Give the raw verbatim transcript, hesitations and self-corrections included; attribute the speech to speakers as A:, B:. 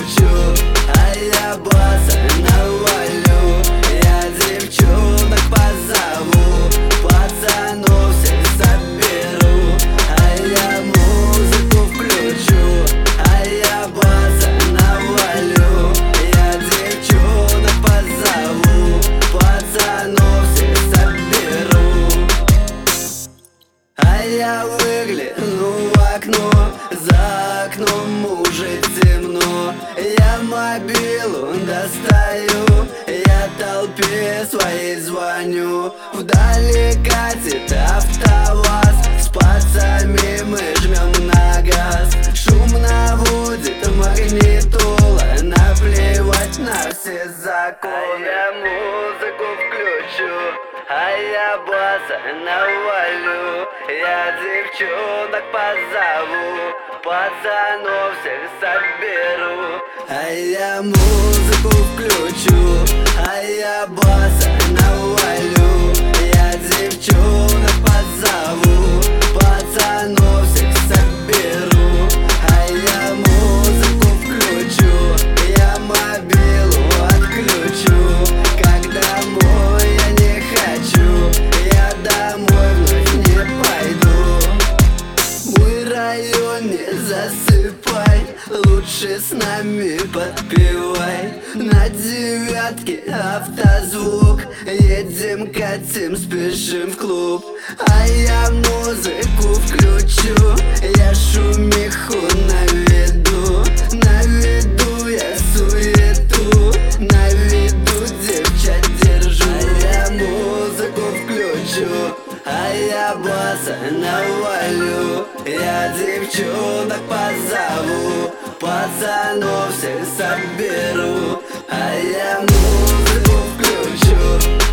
A: включу, а я баса навалю. Я девчонок позову, пацанов всех соберу, а я музыку включу, а я баса навалю. Я девчонок позову, пацанов всех соберу. А я выгляну в окно, за окном уже темно. Я мобилу достаю, я толпе своей звоню. Вдали катит АвтоВАЗ, с пацами мы жмем на газ. Шум наводит магнитола, наплевать на все законы. А я музыку включу, а я баса навалю. Я девчонок позову, пацанов всех соберу. А я музыку включу, а я баса навалю. Я девчонок позову, пацанов всех соберу. А я музыку включу, я мобилу отключу. Когда домой я не хочу, я домой вновь не пойду. Мой район не засыпай, лучше с нами подпевай. На девятке автозвук, едем, катим, спешим в клуб. А я музыку включу, я шумиху наведу. Наведу я суету, на виду девчат держу. А я музыку включу, а я баса навалю. Я девчонок позову, пацанов всех соберу. А я музыку включу,